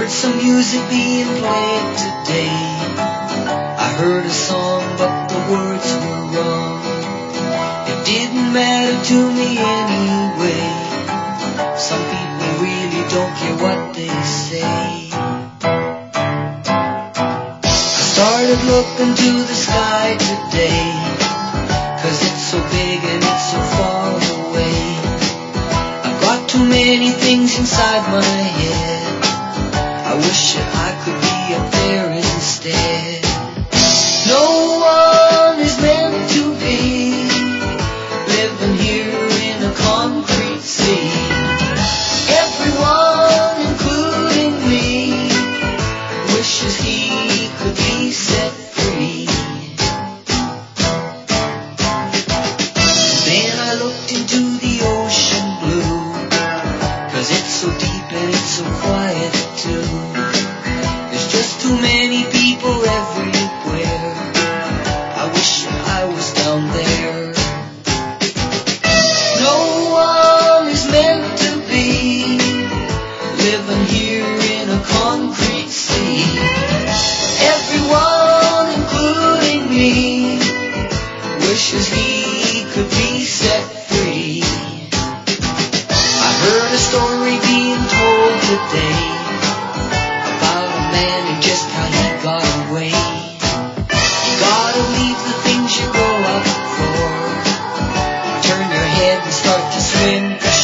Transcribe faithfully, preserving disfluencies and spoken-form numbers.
heard some music being played today. I heard a song, but the words were wrong. It didn't matter to me anyway. Some people really don't care what they say. I started looking to the sky today, 'cause it's so big and it's so far away. I've got too many things inside my head. I wish that I could be up there instead. No one is meant to be living here in a concrete sea. Everyone, including me, wishes he could be set free. Then I looked into the ocean blue, 'cause it's so deep and it's so quiet too. There's just too many people everywhere. I wish I was down there. No one is meant to be living here in a concrete sea. Everyone, including me, wishes he could be set free. I heard a story being told today about a man and just how he got away. You gotta leave the things you grow up for. Turn your head and start to swim.